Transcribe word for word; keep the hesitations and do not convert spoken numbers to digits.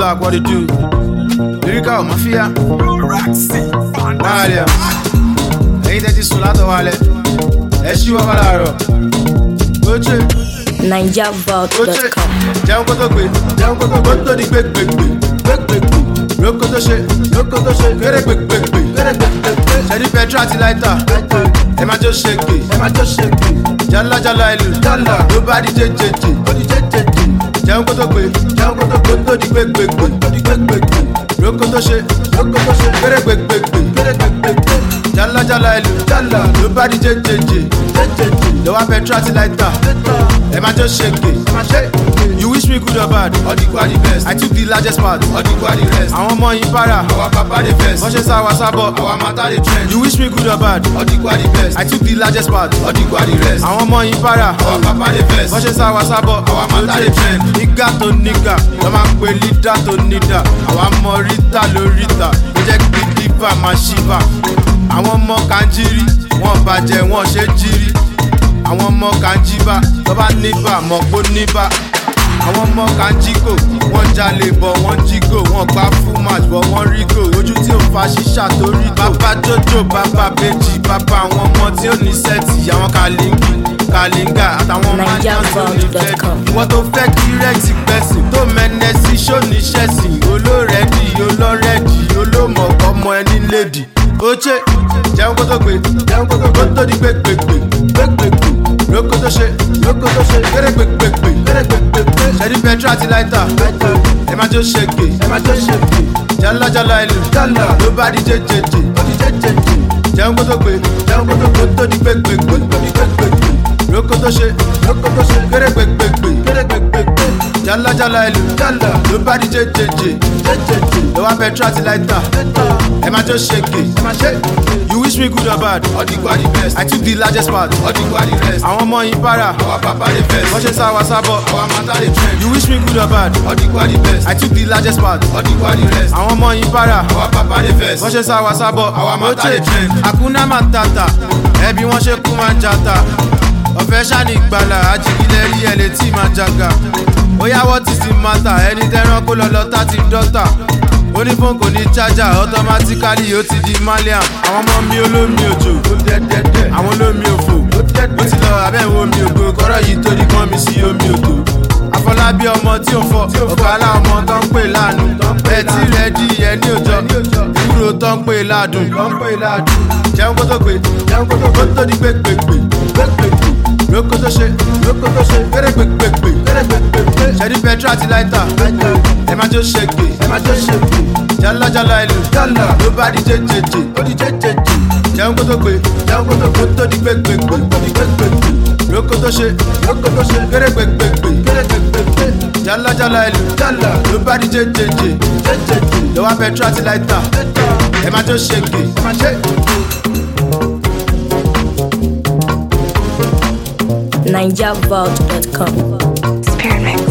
Black, what it do? Lyrical Mafia. Maria. Ain't that this solato wale? Eshi wa balaro. Oche. Niger Vault dot com. Jẹun kó tó gbé, jẹun kó tó gbé tó di gbégbégbé, gbégbégbé. Lóko tó ṣe, lóko tó ṣe, kéré gbégbégbé, kéré gbégbégbé. Ṣẹ́ni petrol àti láìta, ẹ máa jó ṣègbè, ẹ máa jó ṣègbè. Jálá jálá ìlú, jálá ló bá di jẹjẹjẹ, ó di jẹjẹjẹ. Jẹun kó tó gbé, jẹun kó tó gbé tó di gbégbégbé, tó di gbégbégbé. Lóko tó ṣe, lóko tó ṣe, kéré gbégbégbé, kéré gbégbégbé. Jálá jálá ìlú, jálá ló bá di jẹjẹjẹ, jẹjẹjẹ. Lọ́wọ́ petrol àti láìta, ẹ máa jó ṣègbè, ẹ máa ṣe. You wish me good or bad, all the quad the best. I took the largest part, all the quad the rest. Àwọn ọmọ yìí para, our papa the best. Wọ́n ṣe sá wa sábọ̀, our matter the trend. You wish me good or bad, all the quad the best. I took the largest part, all the quad the rest. Àwọn ọmọ yìí para, our papa the best. Wọ́n ṣe sá wa sábọ̀, our matter the trend. Nígà tó nígà, lọ́ máa ń pe lídà tó nídà. Àwa mọ ríta ló ríta, ó jẹ́ kí dípà máa ṣíbà. Àwọn ọmọ Kànjírí, wọ́n bàjẹ́ wọ́n ṣe jírí. Àwọn ọmọ Kànjíbá, tó bá níbà mọ̀ pó níbà. Àwọn ọmọ Kànjíkò, wọ́n jalè bọ̀ wọ́n jígò, wọ́n gbá full match bọ̀ wọ́n rígò. Ojú tí ò fa ṣíṣà tó rí gò. Bàbá Jojo, bàbá Bèjì, bàbá àwọn ọmọ tí ó ní sẹ́ẹ̀tì. Àwọn Kàlíngì, Kàlíngà àtàwọn májàn tó ní fẹ́ẹ̀tì. Ìwọ́n tó fẹ́ kí rẹ́ẹ̀tì gbẹ̀sìn, tó mẹ́nẹ́ sí ṣóníṣẹ́sìn. Olórẹ́dì, olórẹ́dì, olómọ̀kọ́ ọmọ ẹni lédì. Oche, jẹun kó tó gbé, jẹun kó tó gbé tó di gbégbégbé, gbégbégbé. Lóko tó ṣe, lóko tó ṣe, kéré gbégbégbé, kéré gbégbégbé. Ṣẹ́ni petrol àti láìta, ẹ máa jó ṣègbè, ẹ máa jó ṣègbè. Jálá jálá ìlú, jálá ló bá di jẹjẹjẹ, ó di jẹjẹjẹ. Jẹun kó tó gbé, jẹun kó tó gbé tó di gbégbégbé, tó di gbégbégbé. Lóko tó ṣe, lóko tó ṣe, kéré gbégbégbé, kéré gbégbégbé. Jálá jálá ìlú, jálá ló bá di jẹjẹjẹ, jẹjẹjẹ. Lọ́wọ́ petrol àti láìta, ẹ máa jó ṣègbè, ẹ máa ṣe. You wish me good or bad, all the quad the best. I took the largest part, all the quad the rest. Àwọn ọmọ yìí para, our papa the best. Wọ́n ṣe sá wa sábọ̀, our matter the trend. You wish me good or bad, all the quad the best. I took the largest part, all the quad the rest. Àwọn ọmọ yìí para, our papa the best. Wọ́n ṣe sá wa sábọ̀, our matter the trend. Hakuna Matata, ẹbí wọ́n ṣe kú máa ń jata. Ọ̀fẹ́ ṣáni ìgbàlà, ajígilẹ̀ rí ẹ̀ létí máa jaga. Ó yá what is the matter, ẹni tẹ́rán kó lọ lọ tá ti dọ́tà. Onífọ́n kò ní chájà, automatically ó ti di maliam. Àwọn ọmọ mi olómi òjò, ó dẹ́dẹ́dẹ́. Àwọn olómi òfò, ó dẹ́dẹ́. Ó ti lọ abẹ́wò omi ògo, kọ́rọ̀ yìí torí kán mi sí omi ògo. Afọlábí ọmọ tí ò fọ, ọ̀kálá ọmọ tó ń pè lánú. Ẹtí rẹ̀ di ẹni òjọ, ìwúrò tó ń pè ládùn. Jẹun kó tó gbé, jẹun kó tó gbé tó di gbégbégbé, gbégbégbé. Lóko tó ṣe, lóko tó ṣe, kéré gbégbégbé, kéré gbégbégbé. Ṣẹ́ni petrol àti láìta, ẹ máa jó ṣègbè, ẹ máa jó ṣègbè. Jálá jálá ìlú, jálá ló bá di jẹjẹjẹ, ó di jẹjẹjẹ. Jẹun kó tó gbé, jẹun kó tó gbé tó di gbégbégbé, tó di gbégbégbé. Lóko tó ṣe, lóko tó ṣe, kéré gbégbégbé, kéré gbégbégbé. Jálá jálá ìlú, jálá ló bá di jẹjẹjẹ, jẹjẹjẹ. Lọ́wọ́ petrol àti láìta, ẹ máa jó ṣègbè, ẹ máa ṣe. Niger Vault dot com. Spearmix.